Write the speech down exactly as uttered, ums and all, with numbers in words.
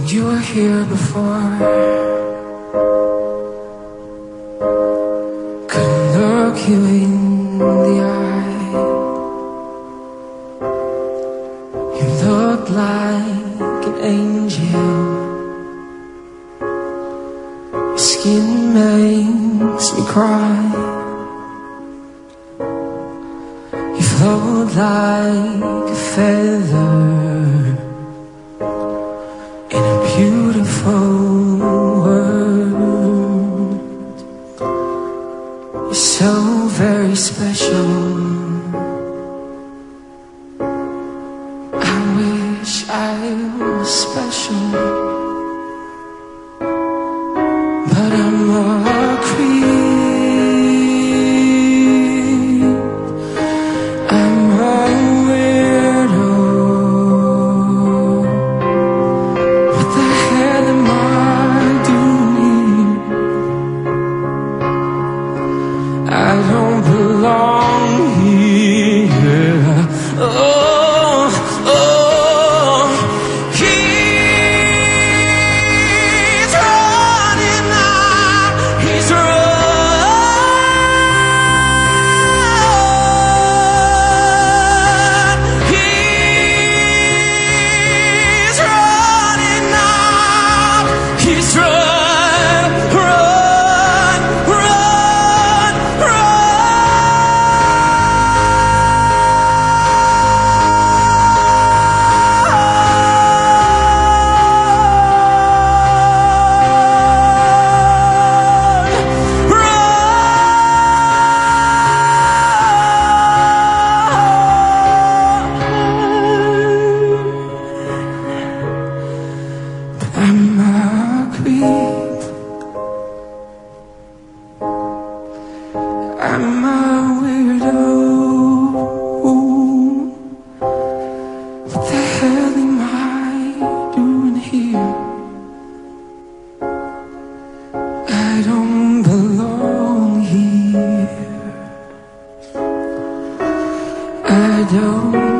You were here before. Couldn't look you in the eye. You looked like an angel. Your skin makes me cry. You float like a feather in a beautiful world. You're so very special. I wish I was special, but I'm a creep. I'm a weirdo. What the hell am I doing here? I don't belong here. Oh, oh, he's running out. He's run. He's running out. He's run, run, run, I'm a creep. I'm a weirdo. What the hell am I doing here? I don't belong here. I don't